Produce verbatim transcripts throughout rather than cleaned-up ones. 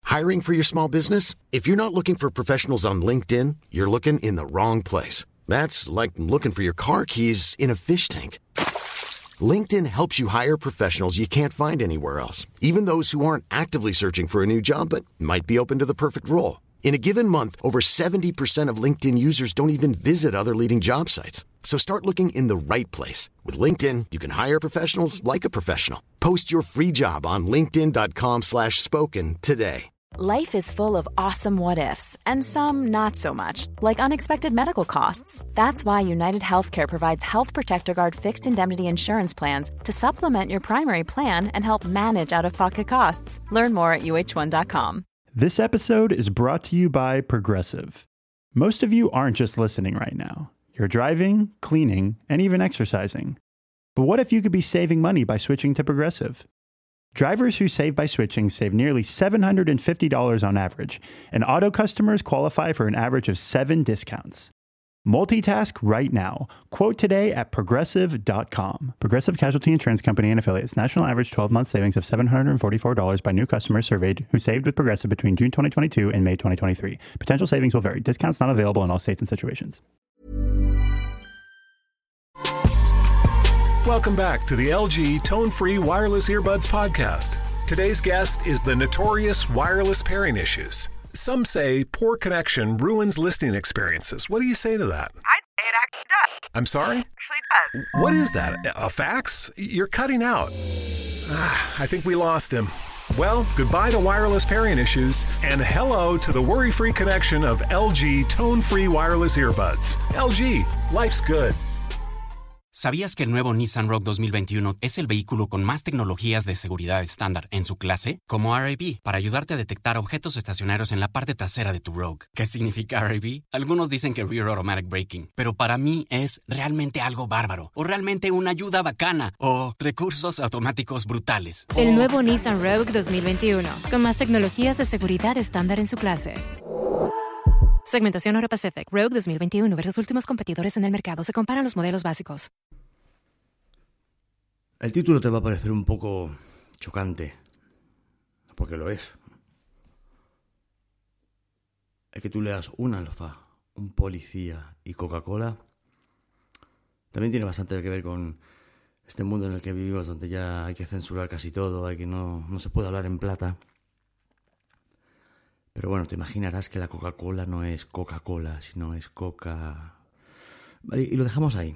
Hiring for your small business? If you're not looking for professionals on LinkedIn, you're looking in the wrong place. That's like looking for your car keys in a fish tank. LinkedIn helps you hire professionals you can't find anywhere else, even those who aren't actively searching for a new job but might be open to the perfect role. In a given month, over seventy percent of LinkedIn users don't even visit other leading job sites. So start looking in the right place. With LinkedIn, you can hire professionals like a professional. Post your free job on linkedin.com slash spoken today. Life is full of awesome what-ifs, and some not so much, like unexpected medical costs. That's why United Healthcare provides Health Protector Guard fixed indemnity insurance plans to supplement your primary plan and help manage out-of-pocket costs. Learn more at U H one dot com. This episode is brought to you by Progressive. Most of you aren't just listening right now. You're driving, cleaning, and even exercising. But what if you could be saving money by switching to Progressive? Drivers who save by switching save nearly seven hundred fifty dollars on average, and auto customers qualify for an average of seven discounts. Multitask right now. Quote today at progressive dot com. Progressive Casualty Insurance Company and Affiliates. National average twelve-month savings of seven hundred forty-four dollars by new customers surveyed who saved with Progressive between June twenty twenty-two and May twenty twenty-three. Potential savings will vary. Discounts not available in all states and situations. Welcome back to the L G Tone-Free Wireless Earbuds podcast. Today's guest is the notorious wireless pairing issues. Some say poor connection ruins listening experiences. What do you say to that? I'd say it actually does. I'm sorry? It actually does. What is that? A fax? You're cutting out. Ah, I think we lost him. Well, goodbye to wireless pairing issues, and hello to the worry-free connection of L G Tone-Free Wireless Earbuds. L G, life's good. ¿Sabías que el nuevo Nissan Rogue dos mil veintiuno es el vehículo con más tecnologías de seguridad estándar en su clase? Como R A V, para ayudarte a detectar objetos estacionarios en la parte trasera de tu Rogue. ¿Qué significa R A V? Algunos dicen que Rear Automatic Braking, pero para mí es realmente algo bárbaro, o realmente una ayuda bacana, o recursos automáticos brutales. El nuevo Nissan Rogue dos mil veintiuno, con más tecnologías de seguridad estándar en su clase. Segmentación Euro Pacific Rogue dos mil veintiuno versus últimos competidores en el mercado. Se comparan los modelos básicos. El título te va a parecer un poco chocante, porque lo es. Es que tú leas un alfa, un policía y Coca-Cola. También tiene bastante que ver con este mundo en el que vivimos, donde ya hay que censurar casi todo, hay que no, no se puede hablar en plata. Pero bueno, te imaginarás que la Coca-Cola no es Coca-Cola, sino es Coca... Vale, y lo dejamos ahí.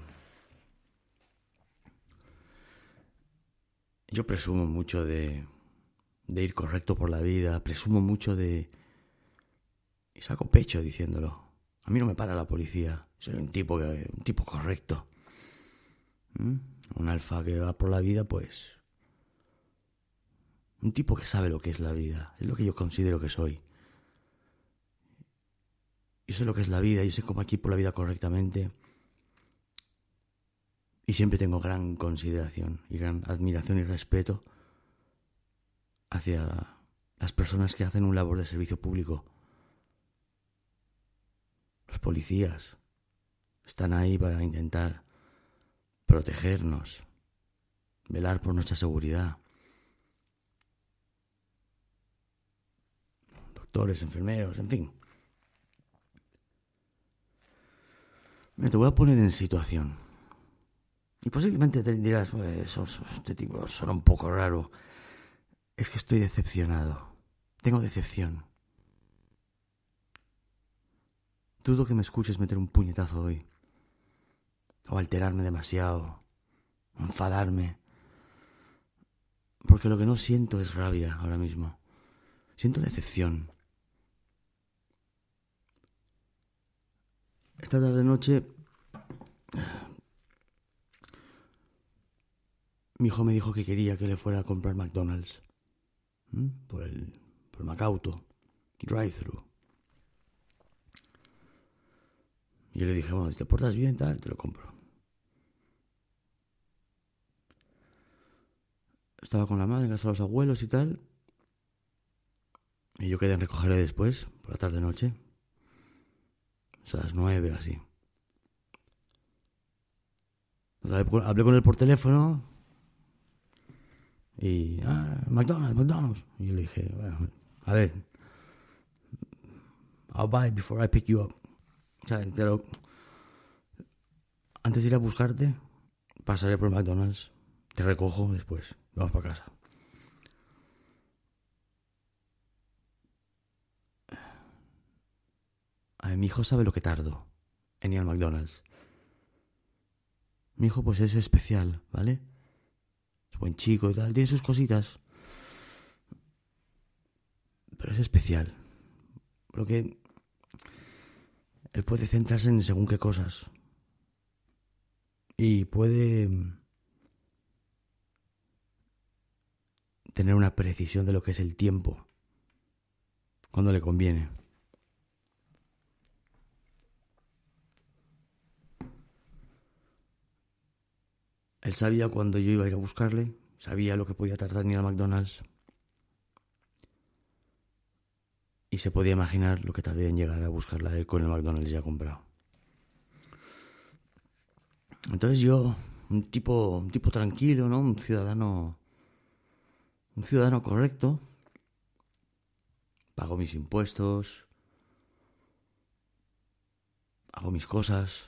Yo presumo mucho de, de ir correcto por la vida, presumo mucho de... Y saco pecho diciéndolo. A mí no me para la policía, soy un tipo, que, un tipo correcto. ¿Mm? Un alfa que va por la vida, pues... Un tipo que sabe lo que es la vida, es lo que yo considero que soy. Yo sé lo que es la vida, yo sé cómo hay que ir por la vida correctamente. Y siempre tengo gran consideración y gran admiración y respeto hacia las personas que hacen un labor de servicio público. Los policías están ahí para intentar protegernos, velar por nuestra seguridad. Doctores, enfermeros, en fin. Te voy a poner en situación. Y posiblemente te dirás, pues, este tipo suena un poco raro. Es que estoy decepcionado. Tengo decepción. Dudo que me escuches meter un puñetazo hoy. O alterarme demasiado. O enfadarme. Porque lo que no siento es rabia ahora mismo. Siento decepción. Esta tarde noche mi hijo me dijo que quería que le fuera a comprar McDonald's. ¿Mm? Por el por el Macauto drive-thru. Y yo le dije, bueno, si te portas bien, tal, te lo compro. Estaba con la madre en casa de los abuelos y tal. Y yo quedé en recogerle después, por la tarde-noche. O sea, a las nueve o así. O sea, hablé con él por teléfono. Y, ah, McDonald's, McDonald's. Y yo le dije, bueno, a ver, I'll buy it before I pick you up. O sea, te lo... Antes de ir a buscarte, pasaré por McDonald's, te recojo después, vamos para casa. A ver, mi hijo sabe lo que tardo en ir al McDonald's. Mi hijo pues es especial, ¿vale? Es buen chico y tal, tiene sus cositas. Pero es especial. Porque él puede centrarse en según qué cosas. Y puede tener una precisión de lo que es el tiempo cuando le conviene. Él sabía cuando yo iba a ir a buscarle, sabía lo que podía tardar en ir al McDonald's y se podía imaginar lo que tardaría en llegar a buscarla a él con el McDonald's ya comprado. Entonces yo, un tipo, un tipo tranquilo, ¿no? Un ciudadano, un ciudadano correcto, pago mis impuestos, hago mis cosas.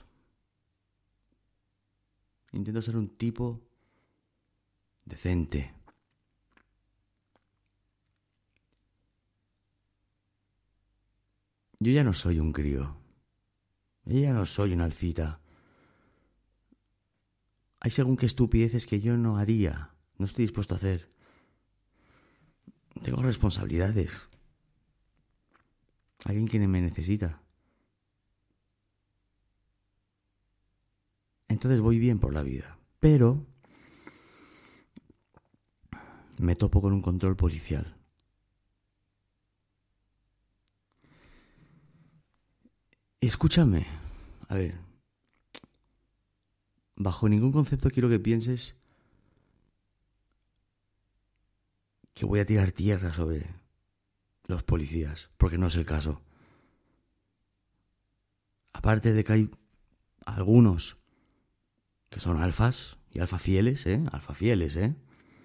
Intento ser un tipo decente. Yo ya no soy un crío. Yo ya no soy una alfita. Hay según qué estupideces que yo no haría, no estoy dispuesto a hacer. Tengo responsabilidades. Alguien que me necesita. Entonces voy bien por la vida. Pero me topo con un control policial. Escúchame. A ver. Bajo ningún concepto quiero que pienses que voy a tirar tierra sobre los policías, porque no es el caso. Aparte de que hay algunos que son alfas y alfa fieles, ¿eh? Alfa fieles, ¿eh?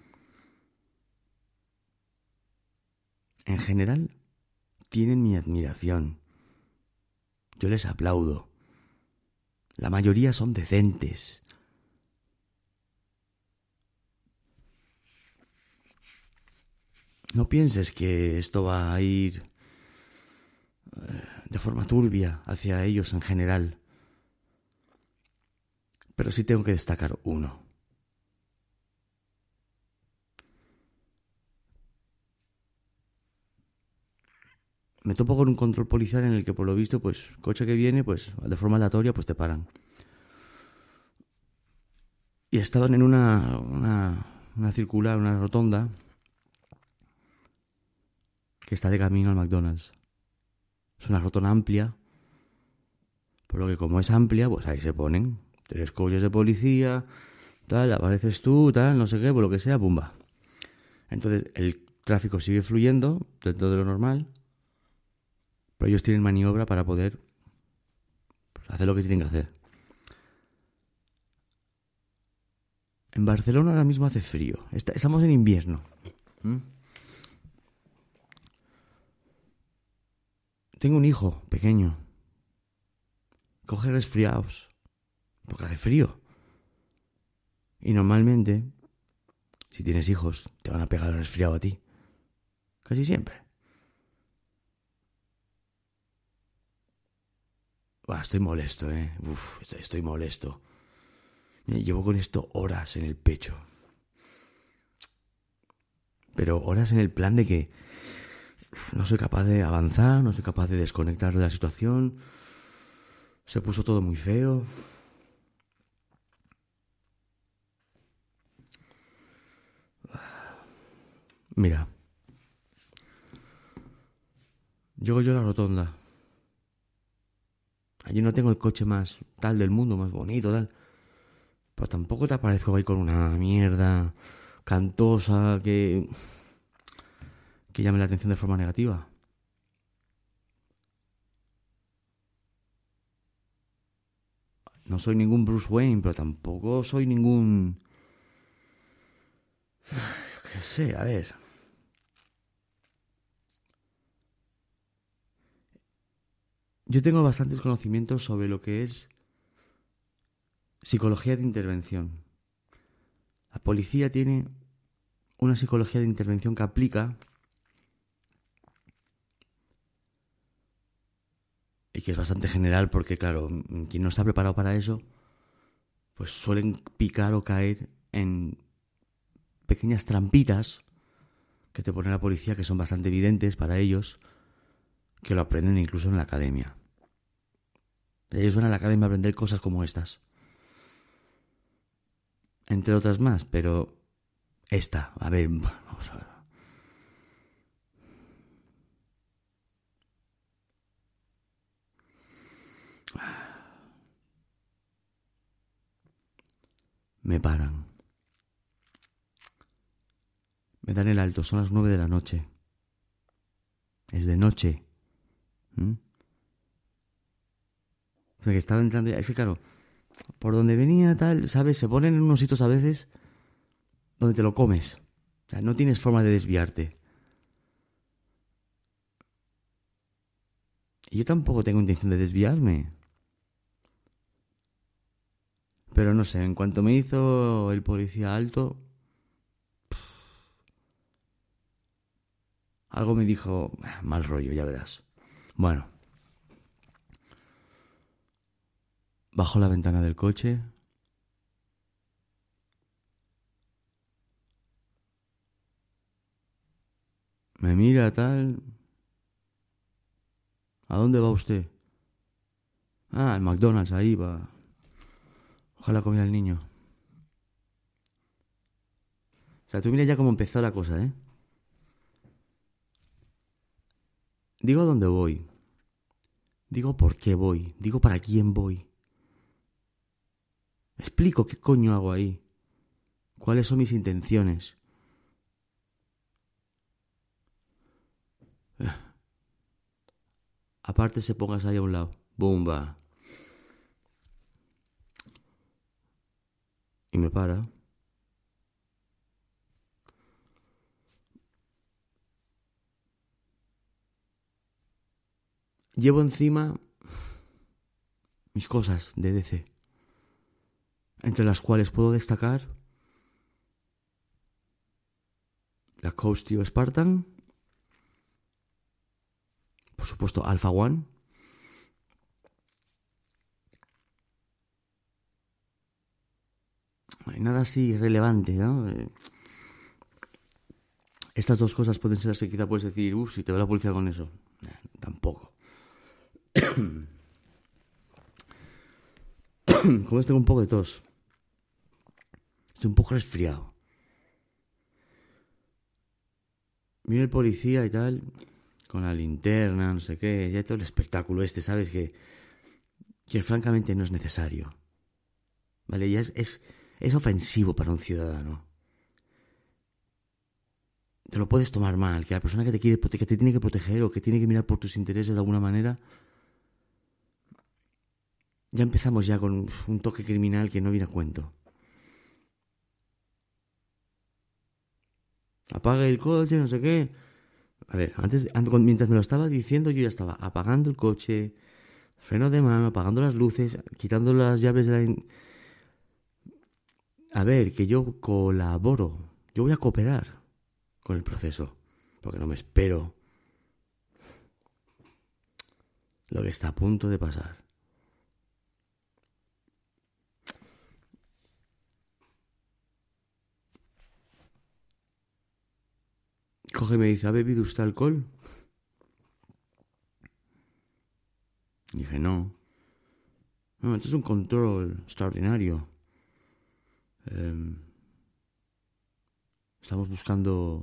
En general, tienen mi admiración. Yo les aplaudo. La mayoría son decentes. No pienses que esto va a ir eh, de forma turbia hacia ellos en general. Pero sí tengo que destacar uno. Me topo con un control policial en el que por lo visto, pues, coche que viene, pues, de forma aleatoria, pues te paran. Y estaban en una, una, una circular, una rotonda, que está de camino al McDonald's. Es una rotonda amplia, por lo que como es amplia, pues ahí se ponen tres coches de policía, tal, apareces tú, tal, no sé qué, por lo que sea, pumba. Entonces el tráfico sigue fluyendo dentro de lo normal, pero ellos tienen maniobra para poder, pues, hacer lo que tienen que hacer. En Barcelona ahora mismo hace frío. Está, estamos en invierno. ¿Mm? Tengo un hijo pequeño. Coge resfriados porque hace frío. Y normalmente, si tienes hijos, te van a pegar el resfriado a ti. Casi siempre. Bah, estoy molesto, ¿eh? Uf, estoy molesto. Mira, llevo con esto horas en el pecho. Pero horas en el plan de que no soy capaz de avanzar, no soy capaz de desconectar de la situación. Se puso todo muy feo. Mira. Llego yo a la rotonda. Allí no tengo el coche más tal del mundo, más bonito, tal. Pero tampoco te aparezco ahí con una mierda cantosa que... que llame la atención de forma negativa. No soy ningún Bruce Wayne, pero tampoco soy ningún... qué sé, a ver. yo tengo bastantes conocimientos sobre lo que es psicología de intervención. La policía tiene una psicología de intervención que aplica y que es bastante general porque, claro, quien no está preparado para eso, pues suelen picar o caer en pequeñas trampitas que te pone la policía que son bastante evidentes para ellos, que lo aprenden incluso en la academia. Ellos van a la academia a aprender cosas como estas. Entre otras más, pero esta, a ver, vamos a ver. Me paran. Me dan el alto, son las nueve de la noche. Es de noche. ¿Mm? O sea, que estaba entrando... Es que claro, por donde venía tal, ¿sabes? Se ponen en unos sitios a veces donde te lo comes. O sea, no tienes forma de desviarte. Y yo tampoco tengo intención de desviarme. Pero no sé, en cuanto me hizo el policía alto, algo me dijo, mal rollo, ya verás. Bueno. Bajo la ventana del coche. Me mira tal. ¿A dónde va usted? Ah, al McDonald's, ahí va. Ojalá comiera el niño. O sea, tú mira ya cómo empezó la cosa, ¿eh? Digo dónde voy. Digo por qué voy. Digo para quién voy. Explico qué coño hago ahí. ¿Cuáles son mis intenciones? Eh. Aparte se pongas ahí a un lado. Bumba. Y me para. Llevo encima mis cosas de D C, entre las cuales puedo destacar la Coastio Spartan, por supuesto Alpha One, no hay nada así relevante, ¿no? Estas dos cosas pueden ser así, quizá puedes decir, uff, si te ve la policía con eso. Eh, tampoco. Como es, tengo un poco de tos. Estoy un poco resfriado. Viene el policía y tal, con la linterna, no sé qué, ya todo el espectáculo este, ¿sabes? Que, que francamente no es necesario. ¿Vale? Ya es, es, es ofensivo para un ciudadano. Te lo puedes tomar mal, que la persona que te quiere que te tiene que proteger o que tiene que mirar por tus intereses de alguna manera, ya empezamos ya con un toque criminal que no viene a cuento. Apaga el coche, no sé qué. A ver, antes, mientras me lo estaba diciendo, yo ya estaba apagando el coche, freno de mano, apagando las luces, quitando las llaves de la... In... A ver, que yo colaboro, yo voy a cooperar con el proceso, porque no me espero lo que está a punto de pasar. Coge y me dice, ¿ha bebido usted alcohol? Y dije, no. No, esto es un control extraordinario. Eh, estamos buscando...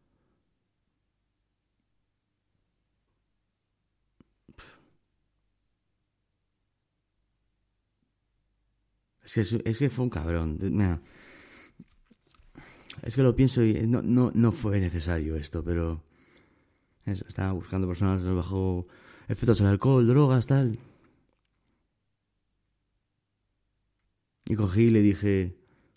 Es que, es que fue un cabrón. Mira, es que lo pienso y no, no, no fue necesario esto, pero... Eso, estaba buscando personas bajo efectos del alcohol, drogas, tal. Y cogí y le dije...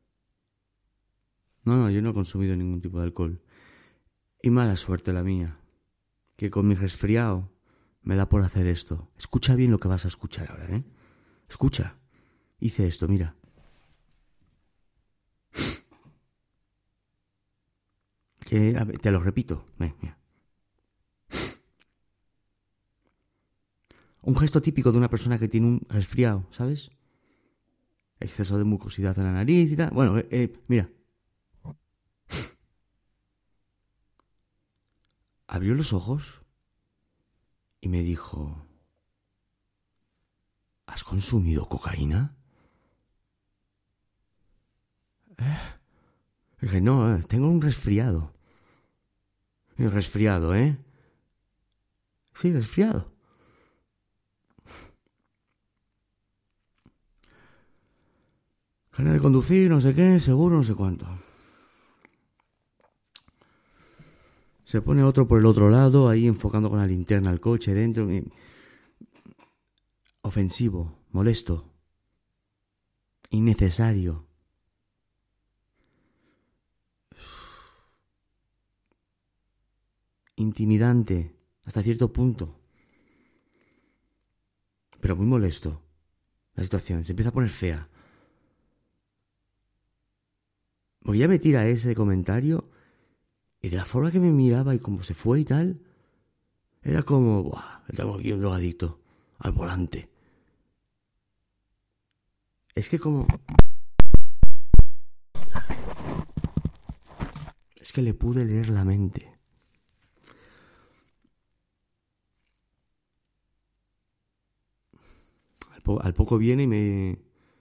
No, no, yo no he consumido ningún tipo de alcohol. Y mala suerte la mía. Que con mi resfriado me da por hacer esto. Escucha bien lo que vas a escuchar ahora, ¿eh? Escucha. Hice esto, mira. Que, a ver, te lo repito. Ven, mira. Un gesto típico de una persona que tiene un resfriado, ¿sabes? Exceso de mucosidad en la nariz y tal. Bueno, eh, eh, mira. Abrió los ojos y me dijo: ¿has consumido cocaína? ¿Eh? Dije, no, eh, tengo un resfriado. Y resfriado, ¿eh? Sí, resfriado. Ganas de conducir, no sé qué, seguro, no sé cuánto. Se pone otro por el otro lado, ahí enfocando con la linterna al coche dentro. Ofensivo, molesto, innecesario. Intimidante, hasta cierto punto. Pero muy molesto. La situación se empieza a poner fea. Porque ya me tira ese comentario y de la forma que me miraba y cómo se fue y tal, era como, ¡buah! Tengo aquí un drogadicto al volante. Es que como... Es que le pude leer la mente. Al, po- al poco viene y me...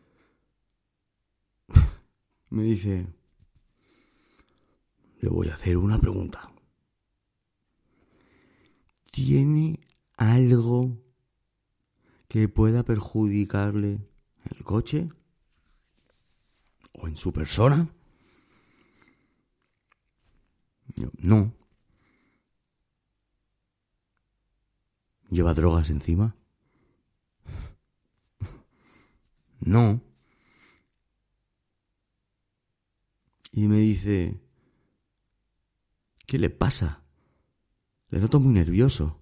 me dice... Le voy a hacer una pregunta. ¿Tiene algo que pueda perjudicarle en el coche? ¿O en su persona? Yo, no. ¿Lleva drogas encima? No. Y me dice... ¿qué le pasa? Le noto muy nervioso.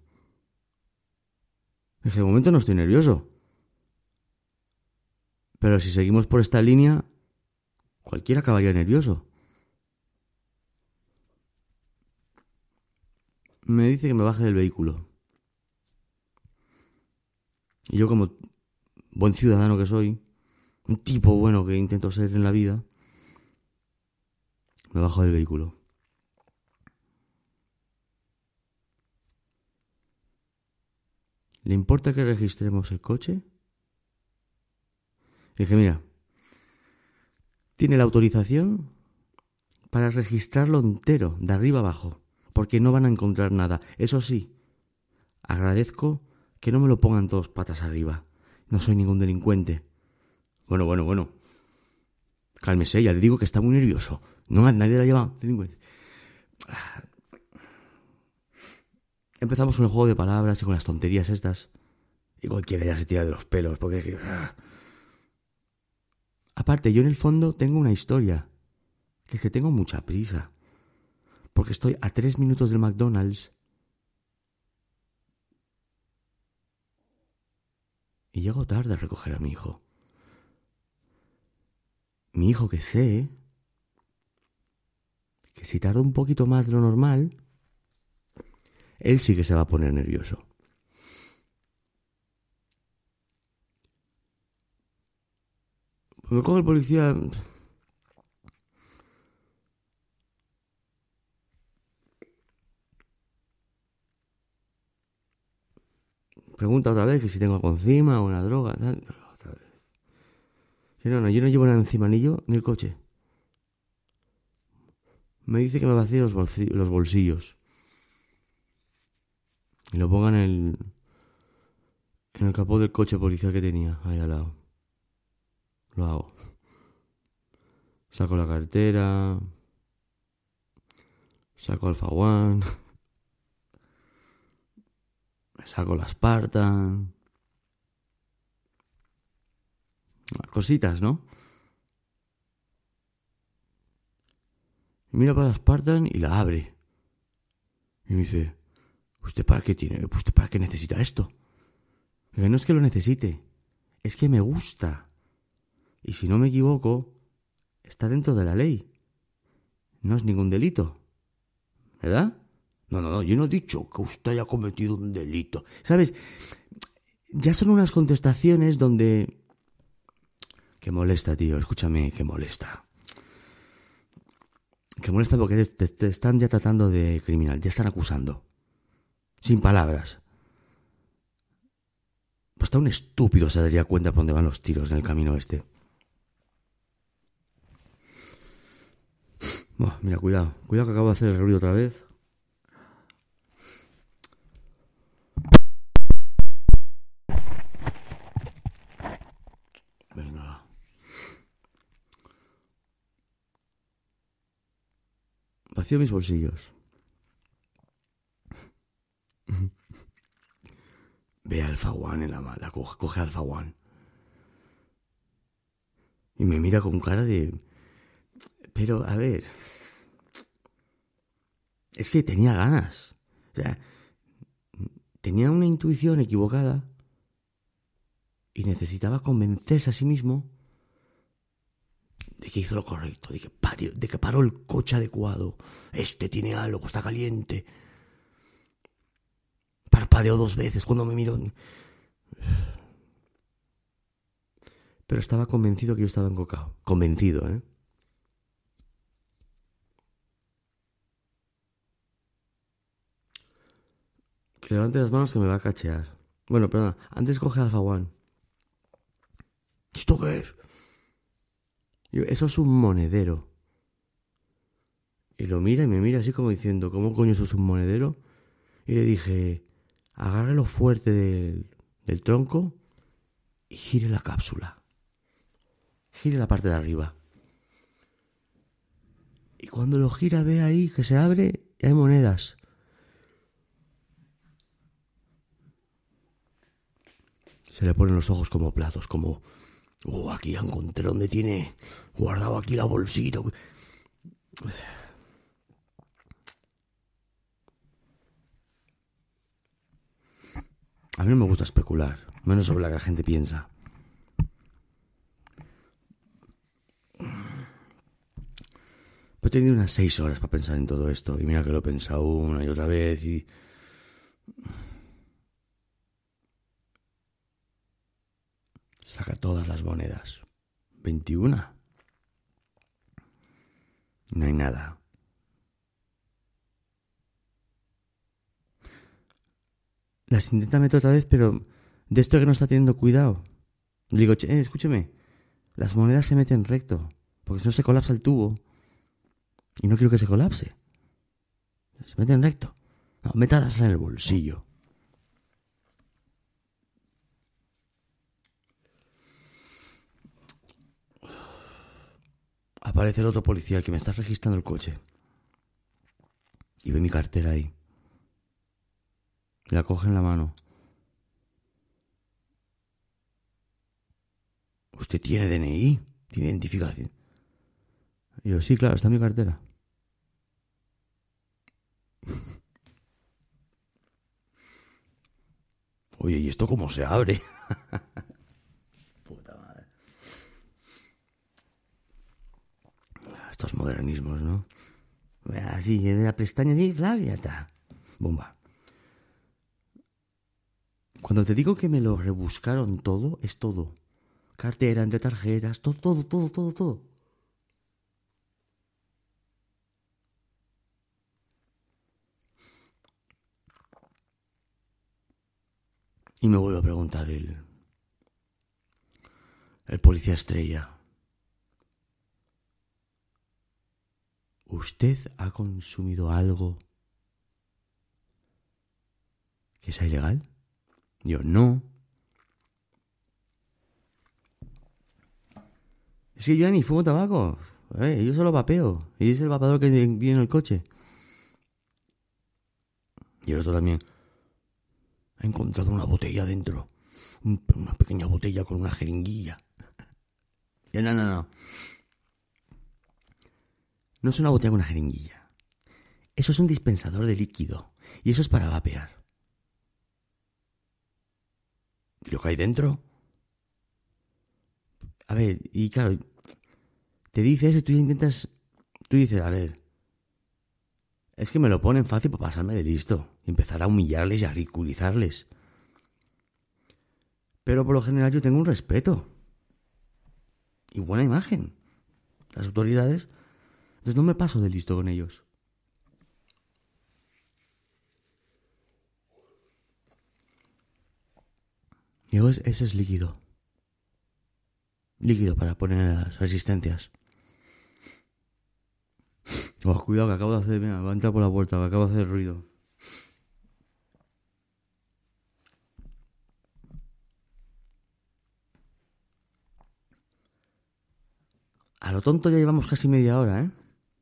En ese momento no estoy nervioso. Pero si seguimos por esta línea, cualquiera acabaría nervioso. Me dice que me baje del vehículo. Y yo, como buen ciudadano que soy, un tipo bueno que intento ser en la vida, me bajo del vehículo. ¿Le importa que registremos el coche? Le dije, mira, tiene la autorización para registrarlo entero, de arriba abajo, porque no van a encontrar nada. Eso sí, agradezco que no me lo pongan todos patas arriba. No soy ningún delincuente. Bueno, bueno, bueno. Cálmese, ya le digo que está muy nervioso. No, nadie la llama delincuente. Empezamos con el juego de palabras y con las tonterías estas. Y cualquiera ya se tira de los pelos, porque es que... Aparte, yo en el fondo tengo una historia. Que es que tengo mucha prisa. Porque estoy a tres minutos del McDonald's. Y llego tarde a recoger a mi hijo. Mi hijo que sé... que si tarda un poquito más de lo normal... él sí que se va a poner nervioso. Pues me coge el policía... pregunta otra vez que si tengo algo encima o una droga, tal. Otra vez. No, no, yo no llevo nada encima, ni yo ni el coche. Me dice que me vacíe los, bolsillos, los bolsillos. Y lo ponga en el... en el capó del coche policial que tenía, ahí al lado. Lo hago. Saco la cartera. Saco Alpha One. Saco la Spartan. Cositas, ¿no? Mira para la Spartan y la abre. Y me dice... ¿Usted para qué tiene? ¿Usted para qué necesita esto? Digo, no es que lo necesite, es que me gusta. Y si no me equivoco, está dentro de la ley. No es ningún delito, ¿verdad? No, no, no, yo no he dicho que usted haya cometido un delito. ¿Sabes? Ya son unas contestaciones donde... Que molesta, tío, escúchame, que molesta. Que molesta porque te, te están ya tratando de criminal, te están acusando. Sin palabras. Pues hasta un estúpido se daría cuenta por dónde van los tiros en el camino este. Oh, mira, cuidado, cuidado que acabo de hacer el ruido otra vez. Venga. Vacío mis bolsillos. Ve a Alpha One en la mala, coge, coge Alpha One. Y me mira con cara de... Pero, a ver... Es que tenía ganas. O sea, tenía una intuición equivocada y necesitaba convencerse a sí mismo de que hizo lo correcto, de que, parió, de que paró el coche adecuado. Este tiene algo, está caliente. Parpadeó dos veces cuando me miró. Pero estaba convencido que yo estaba encocado. Convencido, ¿eh? Que levante las manos que me va a cachear. Bueno, perdona. Antes coge Alpha One. ¿Esto qué es? Yo, eso es un monedero. Y lo mira y me mira así como diciendo, ¿cómo coño eso es un monedero? Y le dije, agárralo fuerte del, del tronco y gire la cápsula. Gire la parte de arriba. Y cuando lo gira ve ahí que se abre y hay monedas. Se le ponen los ojos como platos, como... Oh, aquí ya encontré donde tiene guardado aquí la bolsita. A mí no me gusta especular, menos sobre lo que la gente piensa. Pero he tenido unas seis horas para pensar en todo esto. Y mira que lo he pensado una y otra vez y... Saca todas las monedas. veintiuna. No hay nada. Las intenta meter otra vez, pero de esto que no está teniendo cuidado. Le digo, eh, escúcheme, las monedas se meten recto, porque si no se colapsa el tubo. Y no quiero que se colapse. Se meten recto. No, métalas en el bolsillo. Aparece el otro policía, el que me está registrando el coche. Y ve mi cartera ahí. La coge en la mano. ¿Usted tiene D N I? ¿Tiene identificación? Y yo, sí, claro, está en mi cartera. Oye, ¿y esto cómo se abre? Puta madre. Estos modernismos, ¿no? Así, de la pestaña así, flag, y ya está. Bomba. Cuando te digo que me lo rebuscaron todo, es todo. Cartera, entre tarjetas, todo, todo, todo, todo, todo. Y me vuelve a preguntar el... El policía estrella. ¿Usted ha consumido algo que sea ilegal? Yo, no. Es que yo ya ni fumo tabaco. Eh, yo solo vapeo. Y es el vapeador que viene en el coche. Y el otro también. Ha encontrado una botella dentro. Un, una pequeña botella con una jeringuilla. Yo, no, no, no. No es una botella con una jeringuilla. Eso es un dispensador de líquido. Y eso es para vapear. ¿Y lo que hay dentro? A ver, y claro, te dice eso y tú intentas... Tú dices, a ver, es que me lo ponen fácil para pasarme de listo. Y empezar a humillarles y a ridiculizarles. Pero por lo general yo tengo un respeto. Y buena imagen. Las autoridades. Entonces no me paso de listo con ellos. Y luego es, ese es líquido. Líquido para poner las resistencias. Oh, cuidado que acabo de hacer... Mira, va a entrar por la puerta, que acabo de hacer ruido. A lo tonto ya llevamos casi media hora, ¿eh?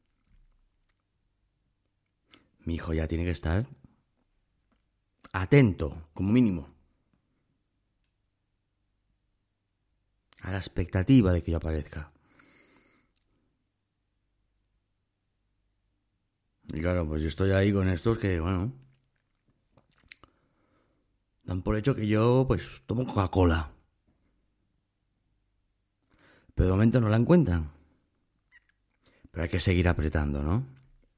Mi hijo ya tiene que estar atento, como mínimo, a la expectativa de que yo aparezca. Y claro, pues yo estoy ahí con estos que, bueno, dan por hecho que yo, pues, tomo Coca-Cola. Pero de momento no la encuentran. Pero hay que seguir apretando, ¿no?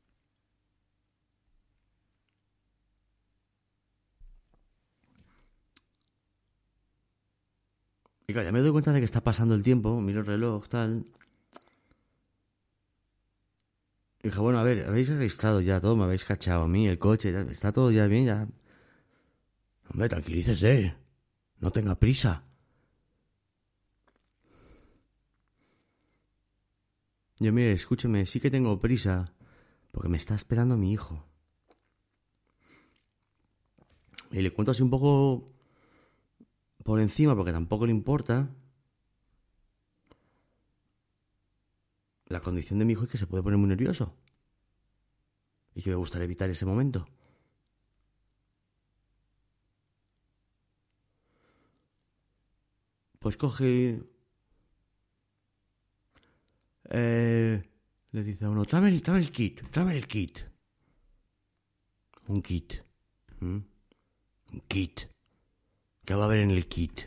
Y claro, ya me doy cuenta de que está pasando el tiempo, miro el reloj, tal. Y dije, bueno, a ver, habéis registrado ya todo, me habéis cachado a mí, el coche, ya, está todo ya bien, ya. Hombre, tranquilícese, no tenga prisa. Yo, mire, escúcheme, sí que tengo prisa, porque me está esperando mi hijo. Y le cuento así un poco por encima, porque tampoco le importa. La condición de mi hijo es que se puede poner muy nervioso. Y que me gustaría evitar ese momento. Pues coge... Eh, le dice a uno, tráeme el, tráeme el kit, tráeme el kit. Un kit. ¿Mm? Un kit. ¿Qué va a haber en el kit?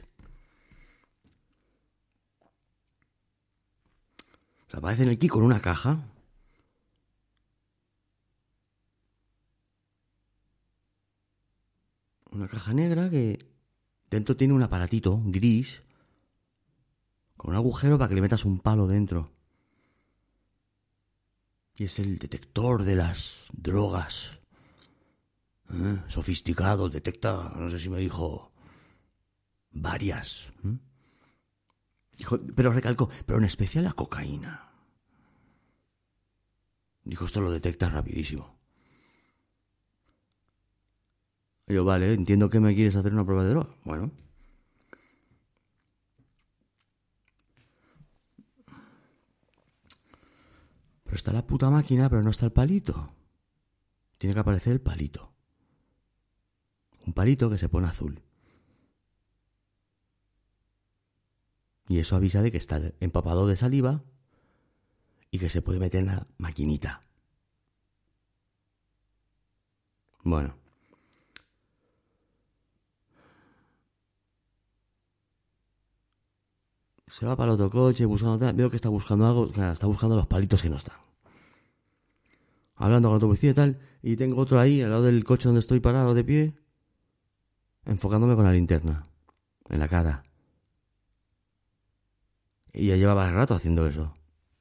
O sea, aparece en el kit con una caja. Una caja negra que dentro tiene un aparatito gris con un agujero para que le metas un palo dentro. Y es el detector de las drogas. ¿Eh? Sofisticado, detecta, no sé si me dijo, varias. ¿Eh? Dijo, pero recalcó, pero en especial la cocaína. Dijo, esto lo detecta rapidísimo. Y yo, vale, entiendo que me quieres hacer una prueba de droga. Bueno. Pero está la puta máquina, pero no está el palito. Tiene que aparecer el palito. Un palito que se pone azul. Y eso avisa de que está empapado de saliva y que se puede meter en la maquinita. Bueno. Se va para el otro coche buscando... Veo que está buscando algo... Claro, está buscando los palitos que no están. Hablando con otro policía y tal. Y tengo otro ahí, al lado del coche donde estoy parado de pie. Enfocándome con la linterna. En la cara. Y ya llevaba rato haciendo eso.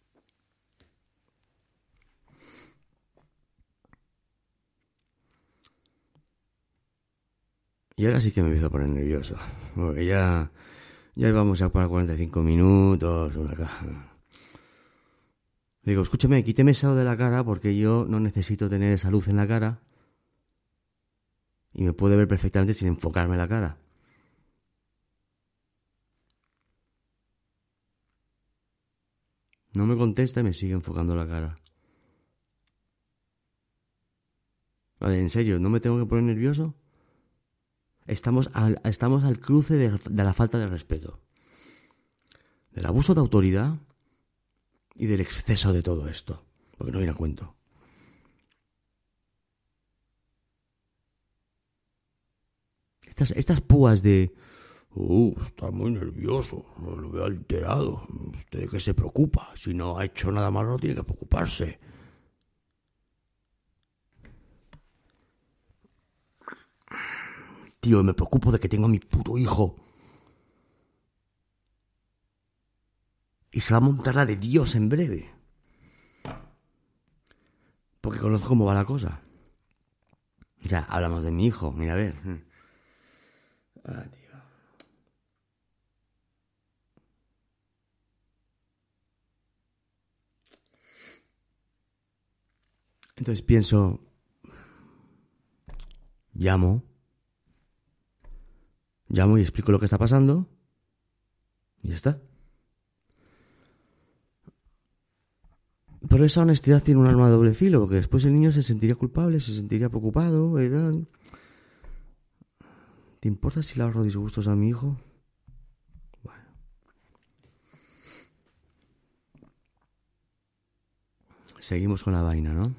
Y ahora sí que me empiezo a poner nervioso. Porque ya... Ya íbamos ya para cuarenta y cinco minutos, una caja. Digo, escúchame, quíteme eso de la cara porque yo no necesito tener esa luz en la cara y me puede ver perfectamente sin enfocarme la cara. No me contesta y me sigue enfocando la cara. Vale, en serio, ¿no me tengo que poner nervioso? Estamos al, estamos al cruce de, de la falta de respeto, del abuso de autoridad y del exceso de todo esto, porque no viene a cuento. Estas, estas púas de... Uh, está muy nervioso, lo veo alterado. ¿Usted de qué se preocupa? Si no ha hecho nada malo, no tiene que preocuparse. Tío, me preocupo de que tengo a mi puto hijo. Y se va a montar la de Dios en breve. Porque conozco cómo va la cosa. Ya, hablamos de mi hijo, mira a ver. Ah, tío. Entonces pienso, llamo, llamo y explico lo que está pasando y ya está. Pero esa honestidad tiene un arma de doble filo, porque después el niño se sentiría culpable, se sentiría preocupado, ¿verdad? ¿Te importa si le ahorro disgustos a mi hijo? Bueno. Seguimos con la vaina, ¿no?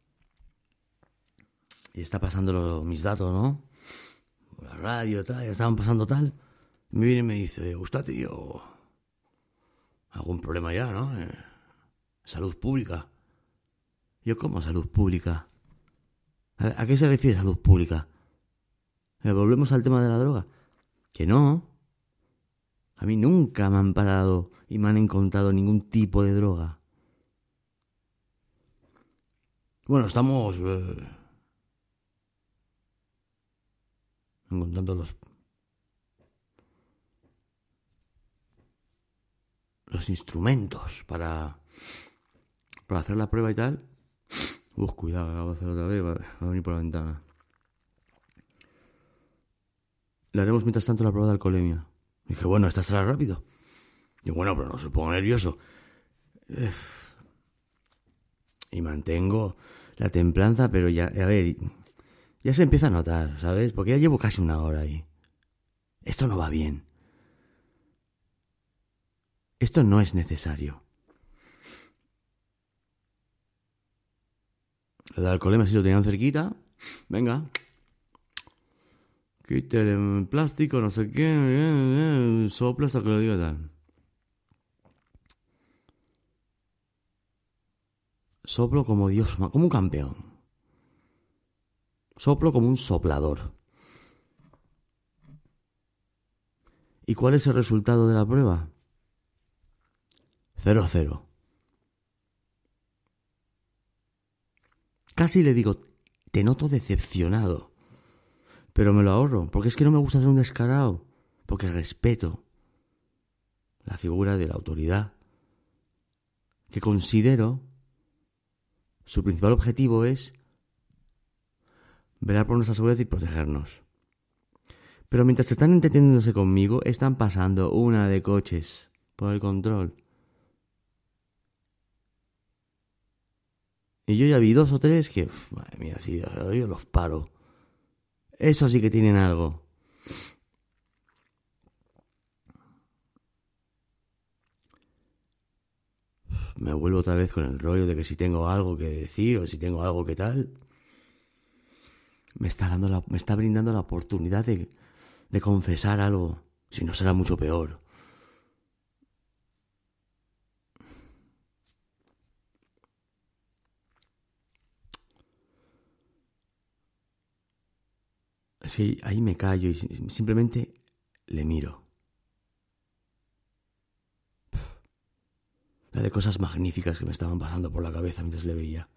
Y está pasando lo, mis datos, ¿no? Por la radio, tal, ya estaban pasando tal. Y me viene y me dice, ¿gusta, tío? ¿Algún problema ya, no? Eh, salud pública. Yo, ¿cómo salud pública? ¿A, ¿A qué se refiere salud pública? Eh, ¿Volvemos al tema de la droga? Que no. A mí nunca me han parado y me han encontrado ningún tipo de droga. Bueno, estamos... Eh, encontrando los los instrumentos para para hacer la prueba y tal. Uf, cuidado, acabo de hacer otra vez, va, va a venir por la ventana. Le haremos mientras tanto la prueba de alcoholemia. Dije, bueno, esta será rápido. Y bueno, pero no se ponga nervioso. Uf. Y mantengo la templanza, pero ya, a ver... Ya se empieza a notar, ¿sabes? Porque ya llevo casi una hora ahí. Esto no va bien. Esto no es necesario. El alcoholemia sí lo tenían cerquita. Venga. Quítale el plástico, no sé qué. Sopla hasta que lo diga tal. Soplo como Dios, como un campeón. Soplo como un soplador. ¿Y cuál es el resultado de la prueba? Cero, cero. Casi le digo, te noto decepcionado. Pero me lo ahorro, porque es que no me gusta ser un descarado. Porque respeto la figura de la autoridad. Que considero su principal objetivo es velar por nuestra seguridad y protegernos. Pero mientras están entreteniéndose conmigo, están pasando una de coches por el control. Y yo ya vi dos o tres que, uf, madre mía, sí, yo los paro. Eso sí que tienen algo. Me vuelvo otra vez con el rollo de que si tengo algo que decir o si tengo algo que tal... Me está dando la, me está brindando la oportunidad de, de confesar algo. Si no, será mucho peor. Es que ahí me callo y simplemente le miro. La de cosas magníficas que me estaban pasando por la cabeza mientras le veía.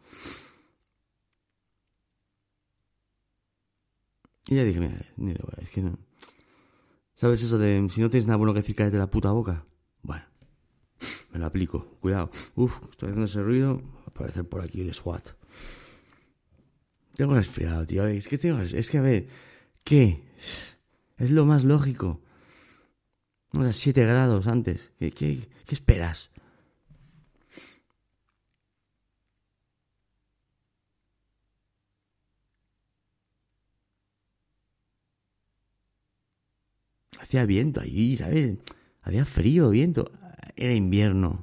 Y ya dije, mira, ni le voy a, es que no. ¿Sabes eso de si no tienes nada bueno que decir, cállate la puta boca? Bueno, me lo aplico. Cuidado. Uf, estoy haciendo ese ruido. Va a aparecer por aquí el SWAT. Tengo resfriado, tío. Es que tengo, es que a ver, ¿qué? Es lo más lógico. O sea, siete grados antes. ¿Qué, qué, qué esperas? Hacía viento allí, ¿sabes? Había frío, viento. Era invierno.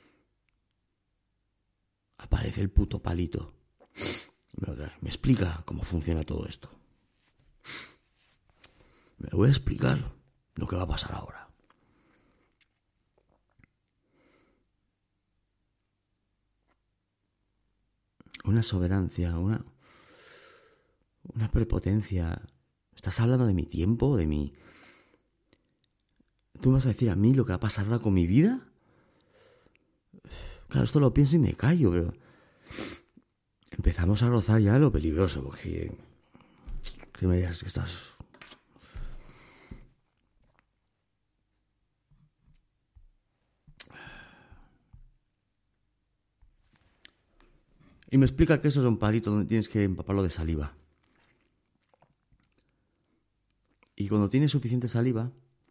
Aparece el puto palito. Me explica cómo funciona todo esto. Me voy a explicar lo que va a pasar ahora. Una soberancia, una, una prepotencia. ¿Estás hablando de mi tiempo, de mi... ¿Tú me vas a decir a mí lo que va a pasar ahora con mi vida? Claro, esto lo pienso y me callo, pero... Empezamos a rozar ya lo peligroso, porque... Que me digas que estás... Y me explica que eso es un palito donde tienes que empaparlo de saliva. Y cuando tienes suficiente saliva,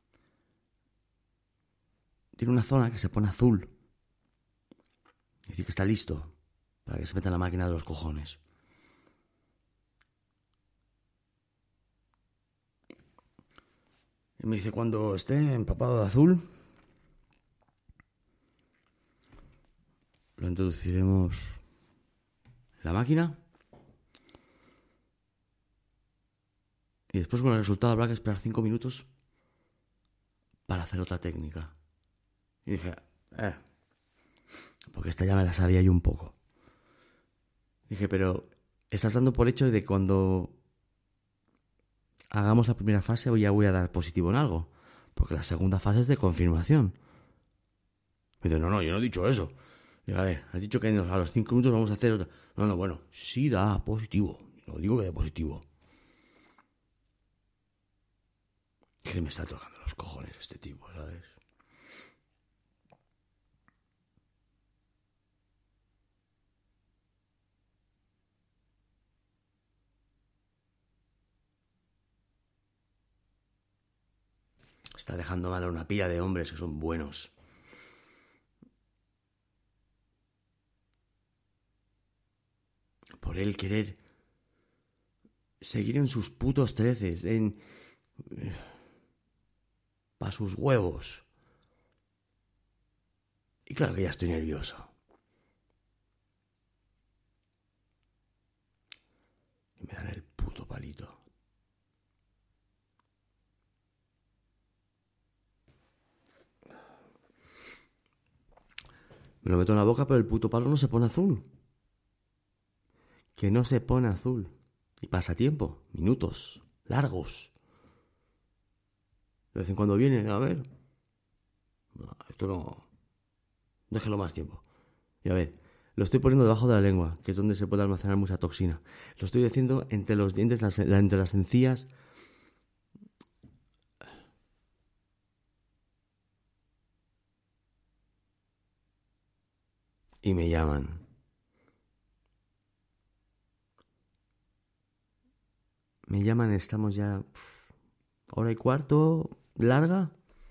tiene una zona que se pone azul. Es decir, que está listo para que se meta en la máquina de los cojones. Y me dice, cuando esté empapado de azul, lo introduciremos en la máquina. Y después con el resultado habrá que esperar cinco minutos para hacer otra técnica. Y dije, eh, porque esta ya me la sabía yo un poco. Dije, pero estás dando por hecho de que cuando hagamos la primera fase ya voy a dar positivo en algo. Porque la segunda fase es de confirmación. Me dice, no, no, yo no he dicho eso. Digo, a ver, has dicho que a los cinco minutos vamos a hacer otra. No, no, bueno, sí da positivo. No digo que da positivo. Que me está tocando los cojones este tipo, ¿sabes? Está dejando mal a una pila de hombres que son buenos. Por él querer seguir en sus putos treces, en... para sus huevos. Y claro que ya estoy nervioso. Y me dan el puto palito. Me lo meto en la boca, pero el puto palo no se pone azul. Que no se pone azul. Y pasa tiempo, minutos, largos. De vez en cuando viene, a ver. No, esto no... Déjelo más tiempo. Y a ver, lo estoy poniendo debajo de la lengua, que es donde se puede almacenar mucha toxina. Lo estoy haciendo entre los dientes, las, entre las encías. Y me llaman. Me llaman, estamos ya... Hora y cuarto, larga.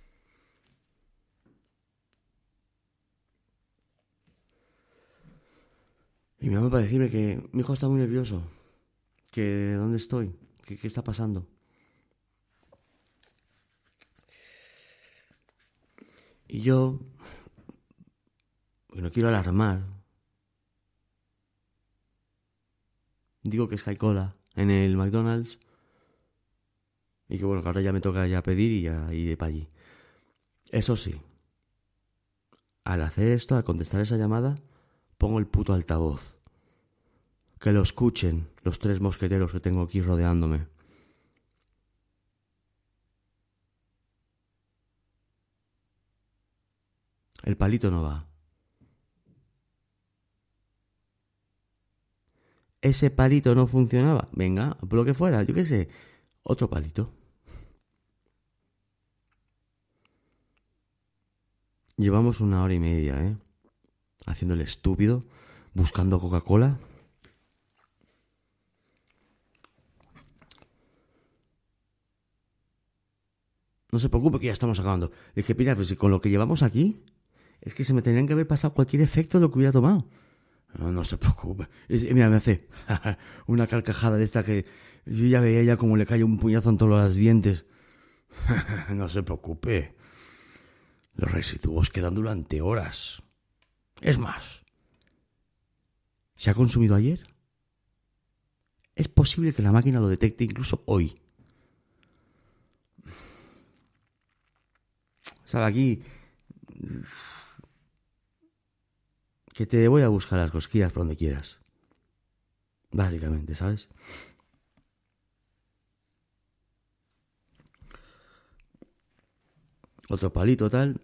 Y me llama para decirme que mi hijo está muy nervioso. Que dónde estoy, que qué está pasando. Y yo, no quiero alarmar, digo que es que hay cola en el McDonald's. Y que bueno, que ahora ya me toca ya pedir y ya iré para allí. Eso sí, al hacer esto, al contestar esa llamada, pongo el puto altavoz. Que lo escuchen los tres mosqueteros que tengo aquí rodeándome. El palito no va. Ese palito no funcionaba. Venga, por lo que fuera, yo qué sé. Otro palito. Llevamos una hora y media, ¿eh? Haciendo el estúpido, buscando Coca-Cola. No se preocupe que ya estamos acabando. Le dije, mira, pues si con lo que llevamos aquí, es que se me tendrían que haber pasado cualquier efecto de lo que hubiera tomado. No, no se preocupe. Y mira, me hace una carcajada de esta que yo ya veía ya como le cae un puñazo en todos los dientes. No se preocupe. Los residuos quedan durante horas. Es más, ¿se ha consumido ayer? Es posible que la máquina lo detecte incluso hoy. ¿Sabes? Aquí... Que te voy a buscar las cosquillas por donde quieras. Básicamente, ¿sabes? Otro palito, tal.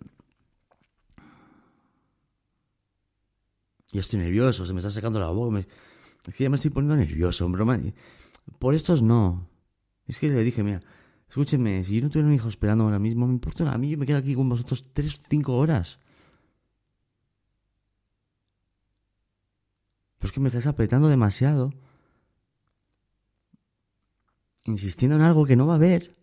Y estoy nervioso, se me está secando la boca. Me... Es que ya me estoy poniendo nervioso, broma. Por estos no. Es que le dije, mira, escúchenme, si yo no tuviera un hijo esperando ahora mismo, me importa nada. A mí yo me quedo aquí con vosotros tres, cinco horas. Pero es que me estás apretando demasiado. Insistiendo en algo que no va a haber.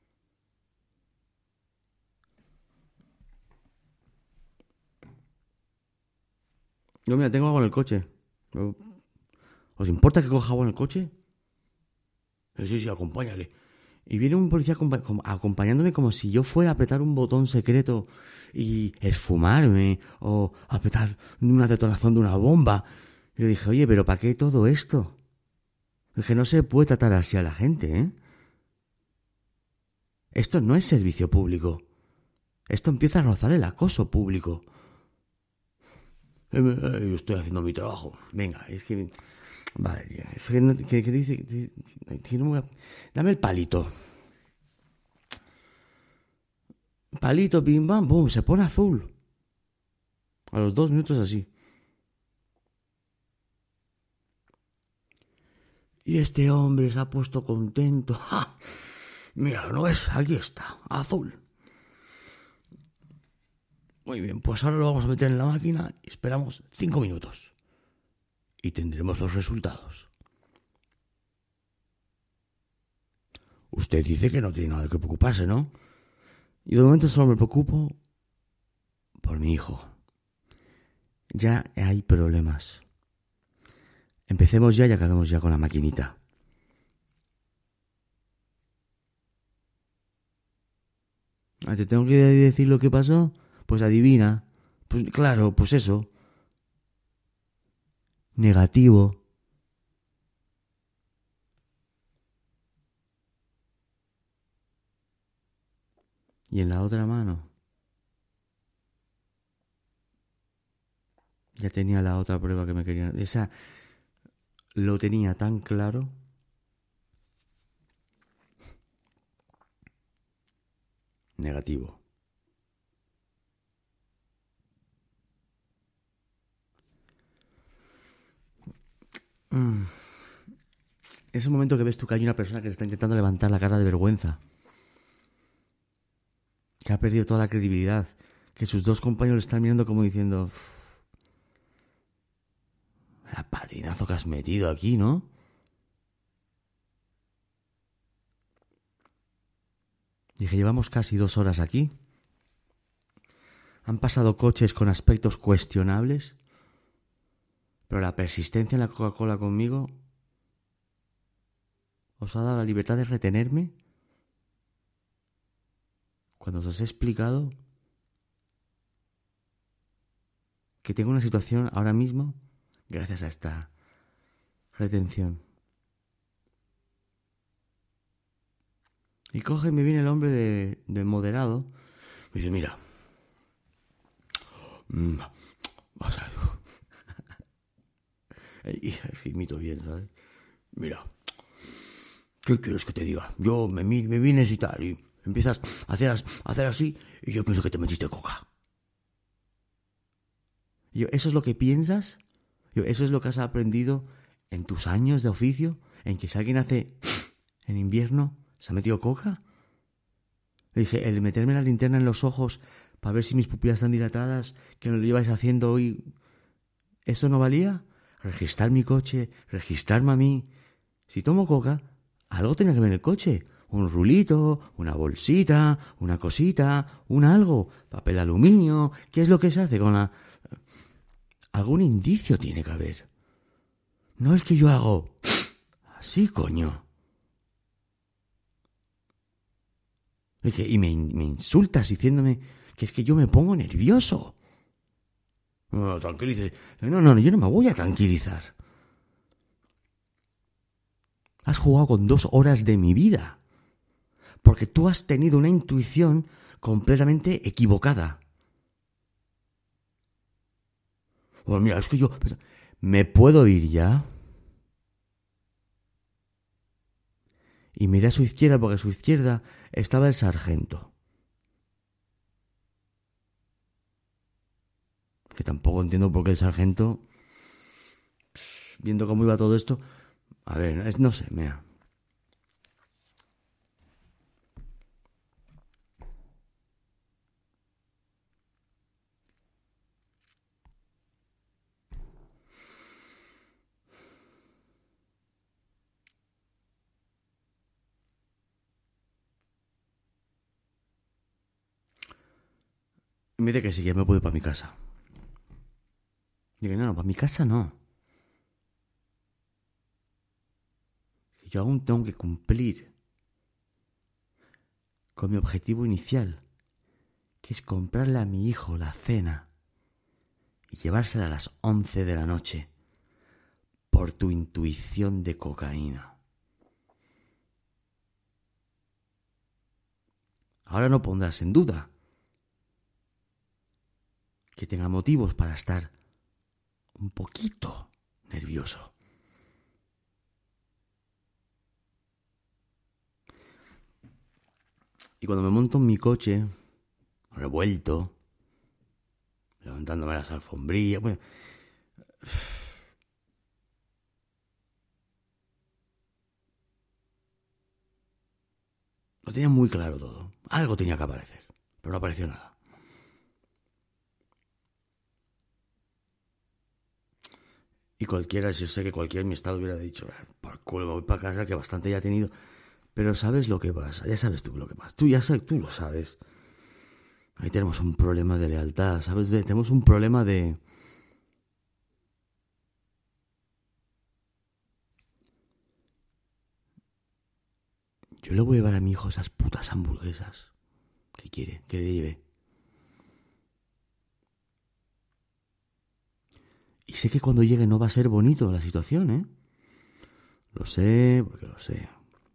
Yo, mira, tengo agua en el coche. ¿Os importa que coja agua en el coche? Sí, sí, acompáñale. Y viene un policía acompa- acompañándome como si yo fuera a apretar un botón secreto y esfumarme o apretar una detonación de una bomba. Y yo dije, oye, ¿pero para qué todo esto? Es que no se puede tratar así a la gente, ¿eh? Esto no es servicio público. Esto empieza a rozar el acoso público. Eh, eh, yo estoy haciendo mi trabajo. Venga, es que... Vale, tío. Es que, no, que, que dice... Que, que no voy a... Dame el palito. Palito, pim, pam, boom, se pone azul. A los dos minutos así. Y este hombre se ha puesto contento. ¡Ja! Mira, ¿no ves? Aquí está, azul. Muy bien, pues ahora lo vamos a meter en la máquina y esperamos cinco minutos. Y tendremos los resultados. Usted dice que no tiene nada que preocuparse, ¿no? Y de momento solo me preocupo por mi hijo. Ya hay problemas. Empecemos ya y acabemos ya con la maquinita. ¿Te tengo que decir lo que pasó? Pues adivina. Pues claro, pues eso. Negativo. Y en la otra mano ya tenía la otra prueba que me querían. Esa lo tenía tan claro. Negativo. Mm. Es un momento que ves tú que hay una persona que se está intentando levantar la cara de vergüenza. Que ha perdido toda la credibilidad. Que sus dos compañeros le están mirando como diciendo... La patinazo que has metido aquí, ¿no? Dije, llevamos casi dos horas aquí. Han pasado coches con aspectos cuestionables. Pero la persistencia en la Coca-Cola conmigo os ha dado la libertad de retenerme cuando os he explicado que tengo una situación ahora mismo gracias a esta retención. Y coge y me viene el hombre de, de moderado. Me dice, mira. Mm, o sea, y es que imito bien, ¿sabes? Mira. ¿Qué quieres que te diga? Yo me, me vienes y tal. Y empiezas a hacer, a hacer así. Y yo pienso que te metiste coca. Y yo, ¿eso es lo que piensas? Yo, ¿eso es lo que has aprendido en tus años de oficio? ¿En que si alguien hace en invierno... ¿Se ha metido coca? Le dije, el meterme la linterna en los ojos para ver si mis pupilas están dilatadas, que me lo lleváis haciendo hoy, ¿eso no valía? Registrar mi coche, registrarme a mí. Si tomo coca, algo tenía que ver en el coche. Un rulito, una bolsita, una cosita, un algo, papel de aluminio. ¿Qué es lo que se hace con la...? Algún indicio tiene que haber. No es que yo hago... Así, coño. Y me, me insultas diciéndome que es que yo me pongo nervioso. No, tranquilices. No, no, yo no me voy a tranquilizar. Has jugado con dos horas de mi vida porque tú has tenido una intuición completamente equivocada. Bueno, mira, es que yo... ¿Me puedo ir ya? Y miré a su izquierda, porque a su izquierda estaba el sargento. Que tampoco entiendo por qué el sargento, viendo cómo iba todo esto... A ver, es, no sé, mira... Me dice que sí, que me puedo ir para mi casa. Digo, no, no, para mi casa no. Yo aún tengo que cumplir con mi objetivo inicial, que es comprarle a mi hijo la cena y llevársela a las once de la noche por tu intuición de cocaína. Ahora no pondrás en duda que tenga motivos para estar un poquito nervioso. Y cuando me monto en mi coche, revuelto, levantándome las alfombrillas, bueno, lo tenía muy claro todo. Algo tenía que aparecer, pero no apareció nada. Y cualquiera, yo sé que cualquiera en mi estado hubiera dicho, por culo, me voy para casa, que bastante ya he tenido. Pero ¿sabes lo que pasa? Ya sabes tú lo que pasa. Tú ya sabes, tú lo sabes. Ahí tenemos un problema de lealtad, ¿sabes? De, tenemos un problema de... Yo le voy a llevar a mi hijo esas putas hamburguesas. ¿Qué quiere? ¿Qué le lleve? Y sé que cuando llegue no va a ser bonito la situación, ¿eh? Lo sé, porque lo sé.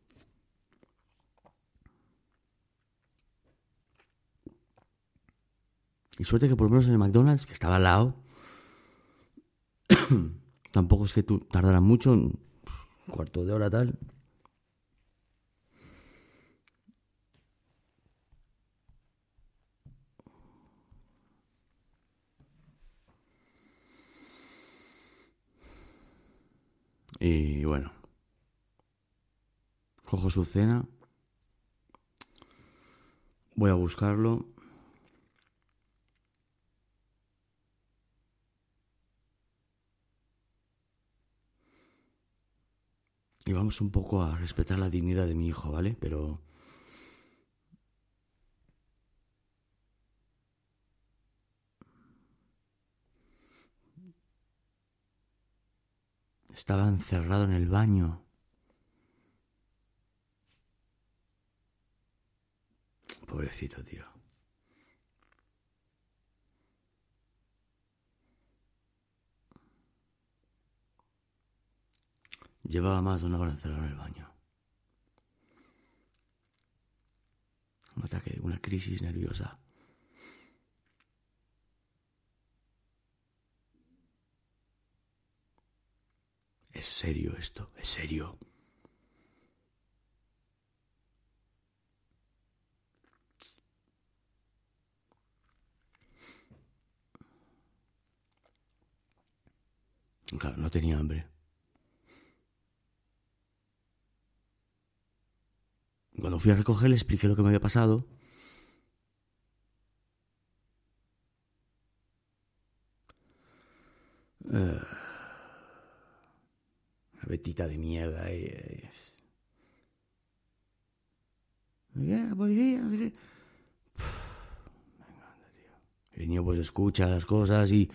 Y suerte que por lo menos en el McDonald's, que estaba al lado, tampoco es que tú tardaras mucho, un cuarto de hora tal. Y bueno, cojo su cena, voy a buscarlo. Y vamos un poco a respetar la dignidad de mi hijo, ¿vale? Pero... estaba encerrado en el baño. Pobrecito, tío. Llevaba más de una hora encerrado en el baño. Un ataque, una crisis nerviosa. Es serio esto, es serio. Claro, no tenía hambre. Cuando fui a recoger le expliqué lo que me había pasado. Uh, una betita de mierda. Eh. ¿Qué? ¿La policía? No sé qué. Venga, anda, tío. El niño pues escucha las cosas y...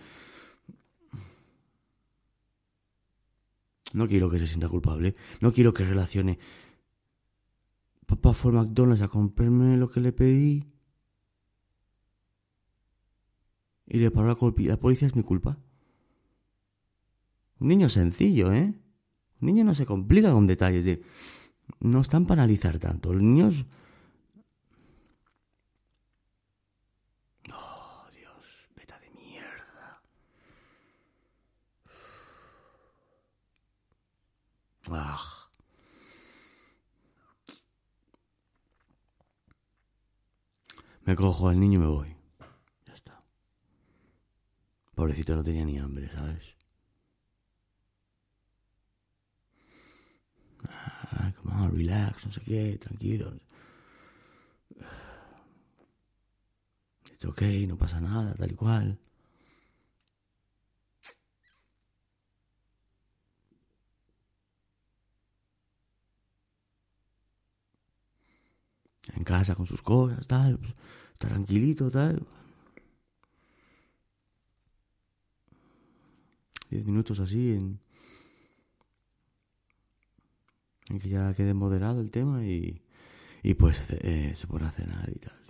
No quiero que se sienta culpable. No quiero que relacione... Papá fue al McDonald's a comprarme lo que le pedí y le paró la, colpi- la policía, es mi culpa. Un niño sencillo, ¿eh? Un niño no se complica con detalles de... No están para analizar tanto. Los niños Ah. Me cojo al niño y me voy. Ya está. Pobrecito, no tenía ni hambre, ¿sabes? Ah, come on, relax, no sé qué, tranquilo. It's okay, no pasa nada, tal y cual. En casa con sus cosas, tal, pues, está tranquilito, tal. Diez minutos así en, en que ya quede moderado el tema y, y pues eh, se pone a cenar y tal.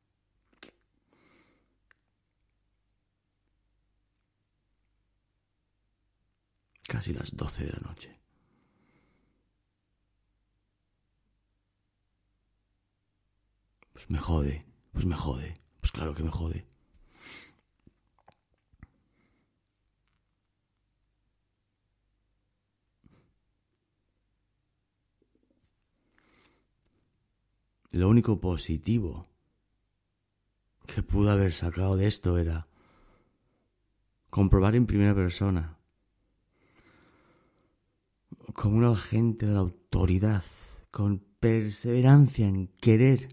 Casi las doce de la noche. Pues me jode, pues me jode, pues claro que me jode. Lo único positivo que pude haber sacado de esto era comprobar en primera persona como un agente de la autoridad con perseverancia en querer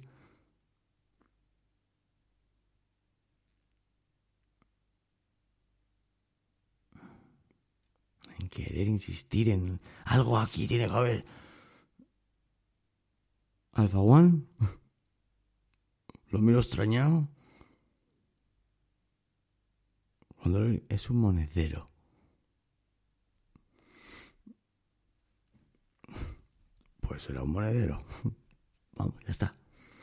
en querer insistir en algo aquí tiene que haber. Alpha One, lo miro extrañado cuando es un monedero. Pues será un monedero. Vamos, ya está.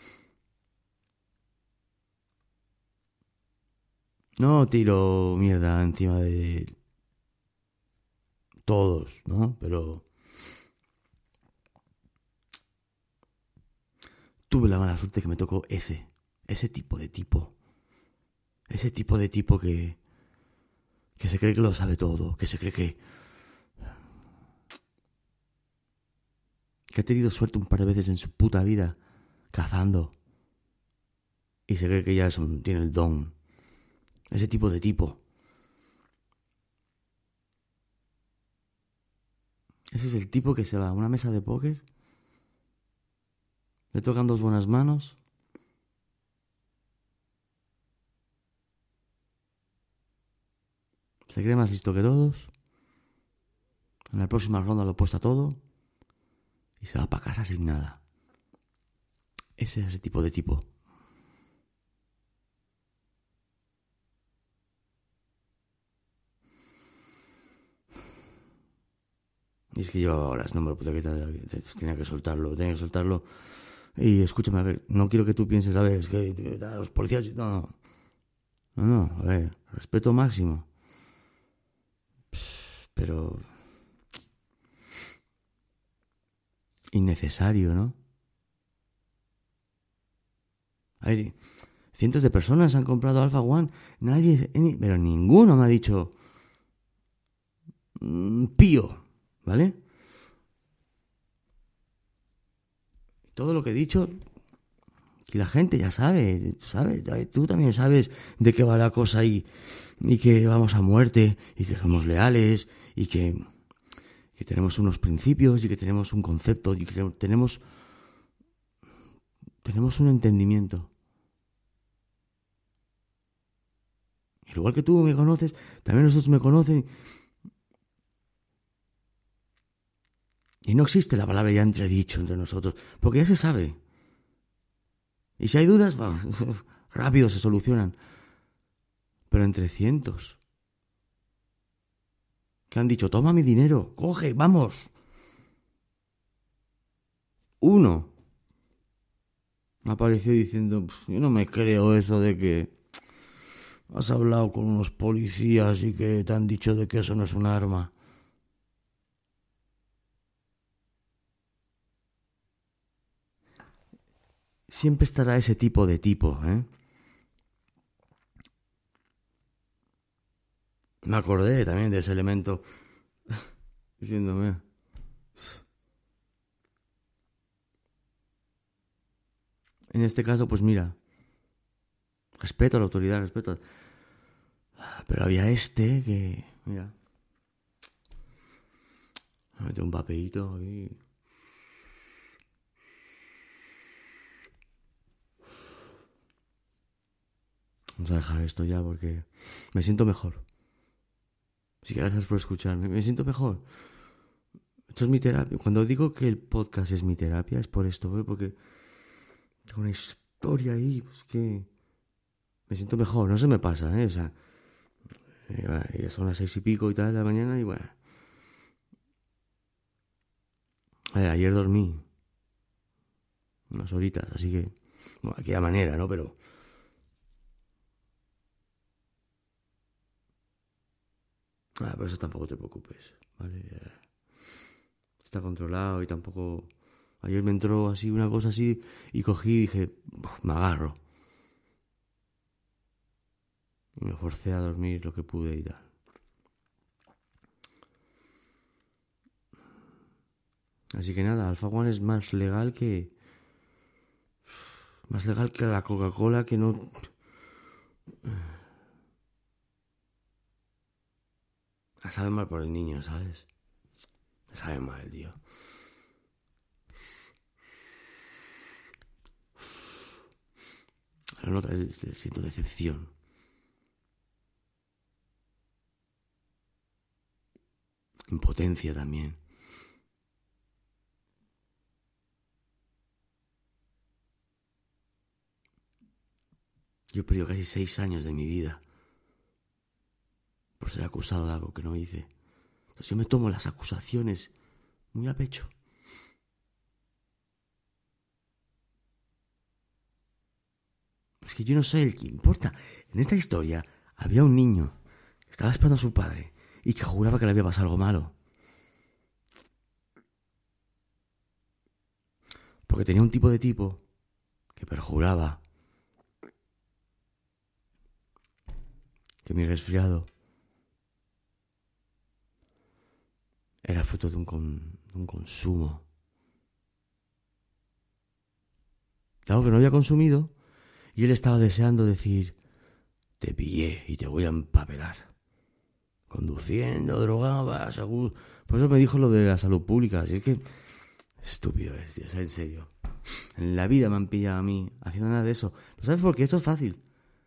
No tiro mierda encima de todos, ¿no? Pero tuve la mala suerte que me tocó ese, ese tipo de tipo. Ese tipo de tipo que, que se cree que lo sabe todo, que se cree que... que ha tenido suerte un par de veces en su puta vida cazando y se cree que ya es un, tiene el don. Ese tipo de tipo. Ese es el tipo que se va a una mesa de póker, le tocan dos buenas manos, se cree más listo que todos, en la próxima ronda lo apuesta todo y se va para casa sin nada. Ese es ese tipo de tipo. Y es que llevaba horas, no me lo puedo quitar, tenía que soltarlo, tenía que soltarlo. Y escúchame, a ver, no quiero que tú pienses, a ver, es que los policías... No, no, no, no, a ver, respeto máximo. Pero... innecesario, ¿no? Hay cientos de personas han comprado Alpha One, nadie, pero ninguno me ha dicho mmm, pío, ¿vale? Todo lo que he dicho, y la gente ya sabe, sabe, tú también sabes de qué va la cosa y, y que vamos a muerte y que somos leales y que, que tenemos unos principios y que tenemos un concepto y que tenemos tenemos un entendimiento. Igual que tú me conoces, también nosotros me conocen. Y no existe la palabra ya entredicho entre nosotros, porque ya se sabe. Y si hay dudas, bueno, rápido se solucionan. Pero entre cientos que han dicho, toma mi dinero, coge, vamos. Uno apareció diciendo, yo no me creo eso de que has hablado con unos policías y que te han dicho de que eso no es un arma. Siempre estará ese tipo de tipo, ¿eh? Me acordé también de ese elemento diciéndome, En este caso, pues mira, respeto a la autoridad, respeto a... Pero había este que, mira, me mete un papelito ahí. Vamos a dejar esto ya porque me siento mejor. Así que gracias por escucharme. Me siento mejor. Esto es mi terapia. Cuando digo que el podcast es mi terapia es por esto, ¿eh? Porque tengo una historia ahí, pues que me siento mejor. No se me pasa, ¿eh? O sea, ya son las seis y pico y tal de la mañana y bueno. A ver, ayer dormí unas horitas, así que bueno, de aquella manera, ¿no? Pero ah, por eso tampoco te preocupes, ¿vale? Está controlado y tampoco... Ayer me entró así una cosa así y cogí y dije, me agarro. Y me forcé a dormir lo que pude y tal. Así que nada, Alpha One es más legal que... Más legal que la Coca-Cola que no... La sabe mal por el niño, ¿sabes? La sabe mal, tío. La nota, siento decepción. Impotencia también. Yo he perdido casi seis años de mi vida por ser acusado de algo que no hice. Entonces yo me tomo las acusaciones muy a pecho. Es que yo no soy el que importa. En esta historia había un niño que estaba esperando a su padre y que juraba que le había pasado algo malo. Porque tenía un tipo de tipo que perjuraba que mi resfriado era fruto de un, con, de un consumo de algo que no había consumido, y él estaba deseando decir: te pillé y te voy a empapelar. Conduciendo, drogabas, seguro. Por eso me dijo lo de la salud pública. Así es que estúpido es, tío, o sea, en serio. En la vida me han pillado a mí haciendo nada de eso. ¿Pero sabes por qué? Esto es fácil.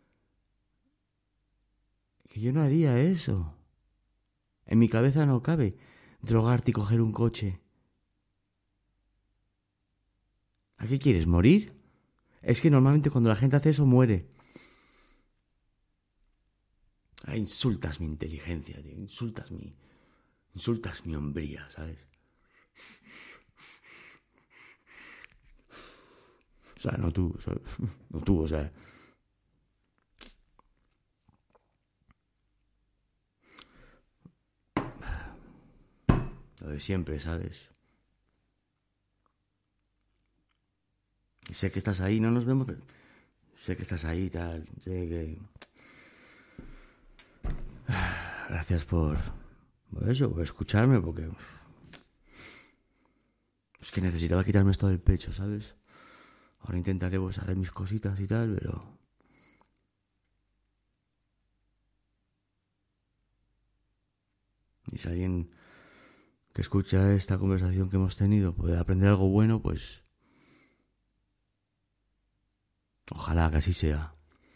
Que yo no haría eso. En mi cabeza no cabe drogarte y coger un coche. ¿A qué quieres? ¿Morir? Es que normalmente cuando la gente hace eso muere. Ah, insultas mi inteligencia, tío. Insultas mi... Insultas mi hombría, ¿sabes? O sea, no tú. O sea, no tú, o sea... Lo de siempre, ¿sabes? Y sé que estás ahí, no nos vemos, pero sé que estás ahí, tal, sé que... Gracias por, por eso, por escucharme, porque... Es que necesitaba quitarme esto del pecho, ¿sabes? Ahora intentaré pues, hacer mis cositas y tal, pero... Y si alguien que escucha esta conversación que hemos tenido puede aprender algo bueno, pues... Ojalá que así sea.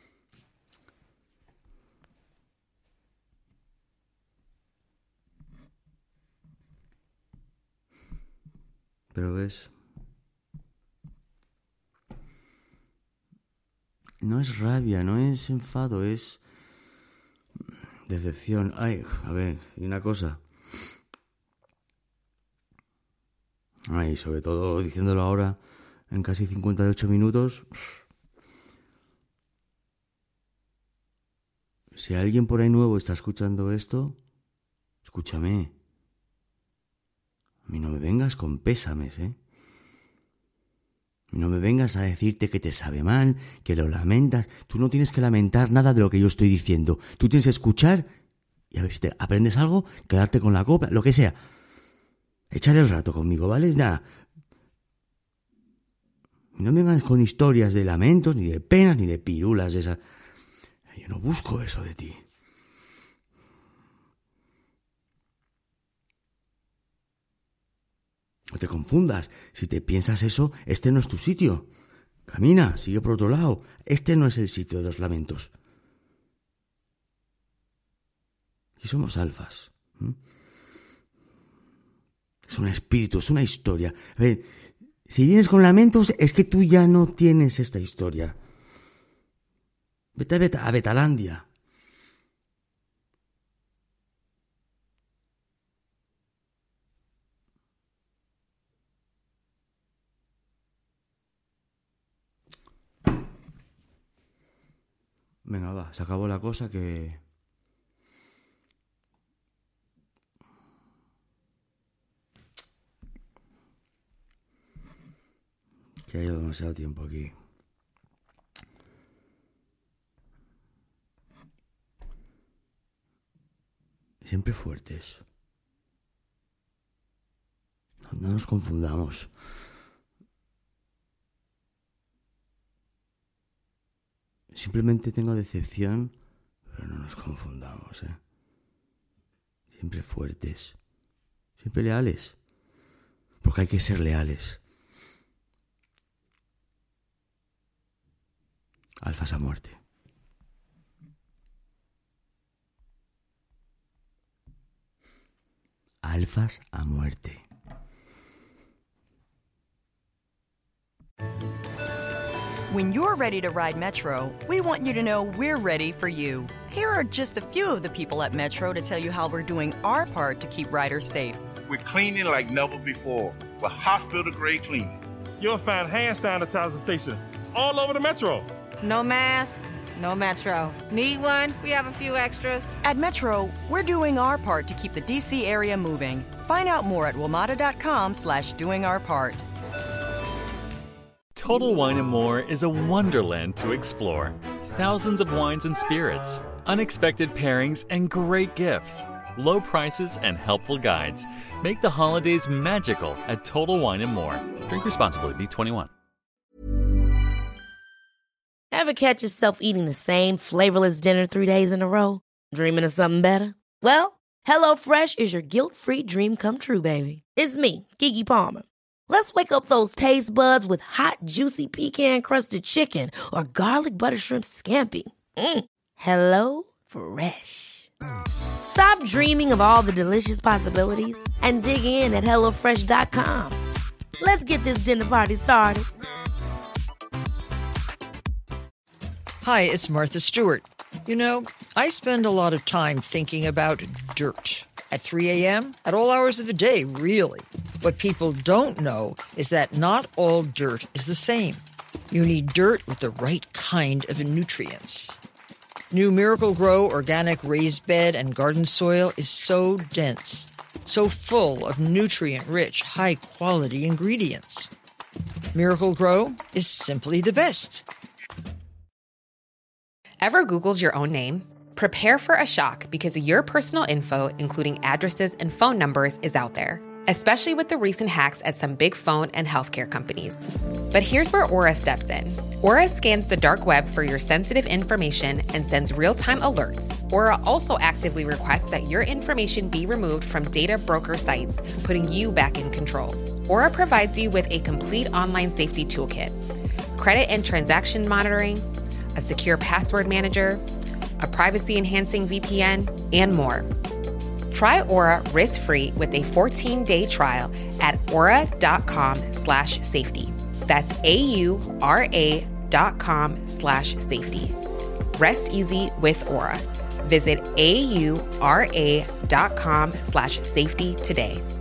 Pero ves, no es rabia, no es enfado, es decepción. Ay, a ver, y una cosa. Ay, sobre todo diciéndolo ahora en casi cincuenta y ocho minutos. Si alguien por ahí nuevo está escuchando esto, escúchame. A mí no me vengas con pésames, ¿eh? No me vengas a decirte que te sabe mal, que lo lamentas. Tú no tienes que lamentar nada de lo que yo estoy diciendo. Tú tienes que escuchar y a ver si te aprendes algo, quedarte con la copla, lo que sea. echar el rato conmigo, ¿vale? Nada. No me vengas con historias de lamentos, ni de penas, ni de pirulas de esas. Yo no busco eso de ti. No te confundas. Si te piensas eso, este no es tu sitio. Camina, sigue por otro lado. Este no es el sitio de los lamentos. Aquí somos alfas. ¿Mm? Es un espíritu, es una historia. A ver, si vienes con lamentos, es que tú ya no tienes esta historia. Vete a, Beta, a Betalandia. Venga, va, se acabó la cosa que... que ha ido demasiado tiempo aquí. Siempre fuertes. No, no nos confundamos. Simplemente tengo decepción, pero no nos confundamos, ¿eh? Siempre fuertes. Siempre leales. Porque hay que ser leales. Alfas a muerte. Alfas a muerte. When you're ready to ride Metro, we want you to know we're ready for you. Here are just a few of the people at Metro to tell you how we're doing our part to keep riders safe. We're cleaning like never before with hospital-grade cleaning. You'll find hand sanitizer stations all over the Metro. No mask, no Metro. Need one? We have a few extras. At Metro, we're doing our part to keep the D C area moving. Find out more at WMATA.com slash doing our part. Total Wine and More is a wonderland to explore. Thousands of wines and spirits, unexpected pairings, and great gifts. Low prices and helpful guides make the holidays magical at Total Wine and More. Drink responsibly. Be twenty-one. Ever catch yourself eating the same flavorless dinner three days in a row? Dreaming of something better? Well, HelloFresh is your guilt-free dream come true, baby. It's me, Keke Palmer. Let's wake up those taste buds with hot, juicy pecan-crusted chicken or garlic butter shrimp scampi. Mm. Hello Fresh. Stop dreaming of all the delicious possibilities and dig in at hello fresh dot com. Let's get this dinner party started. Hi, it's Martha Stewart. You know, I spend a lot of time thinking about dirt. At three a.m., at all hours of the day, really. What people don't know is that not all dirt is the same. You need dirt with the right kind of nutrients. New Miracle Grow organic raised bed and garden soil is so dense, so full of nutrient-rich, high-quality ingredients. Miracle Grow is simply the best. Ever Googled your own name? Prepare for a shock because your personal info, including addresses and phone numbers, is out there, especially with the recent hacks at some big phone and healthcare companies. But here's where Aura steps in. Aura scans the dark web for your sensitive information and sends real-time alerts. Aura also actively requests that your information be removed from data broker sites, putting you back in control. Aura provides you with a complete online safety toolkit, credit and transaction monitoring, a secure password manager, a privacy-enhancing V P N, and more. Try Aura risk-free with a fourteen-day trial at aura.com slash safety. That's A-U-R-A dot com slash safety. Rest easy with Aura. Visit A-U-R-A dot com slash safety today.